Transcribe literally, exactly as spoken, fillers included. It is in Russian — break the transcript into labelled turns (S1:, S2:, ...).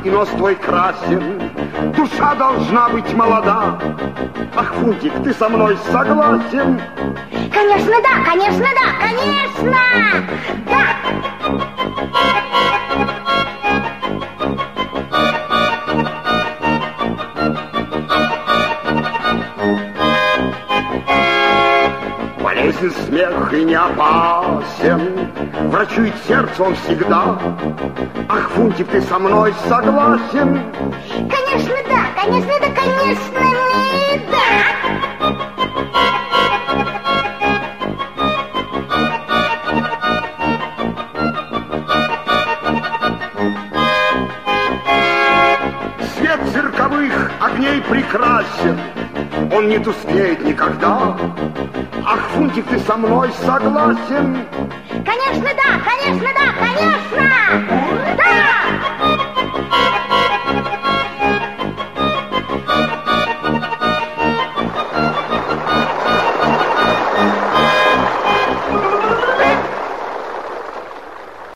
S1: и нос твой красен, душа должна быть молода. Ах, Фунтик, ты со мной согласен?
S2: Конечно, да, конечно, да, конечно, да.
S1: Болезнь, смех и не опасен, врачует сердце он всегда. Ах, Фунтик, ты со мной согласен?
S2: Конечно, да, конечно, да, конечно, да.
S1: Свет цирковых огней прекрасен, он не тускнеет никогда. Ах, Фунтик, ты со мной согласен?
S2: Конечно, да, конечно, да, конечно, да.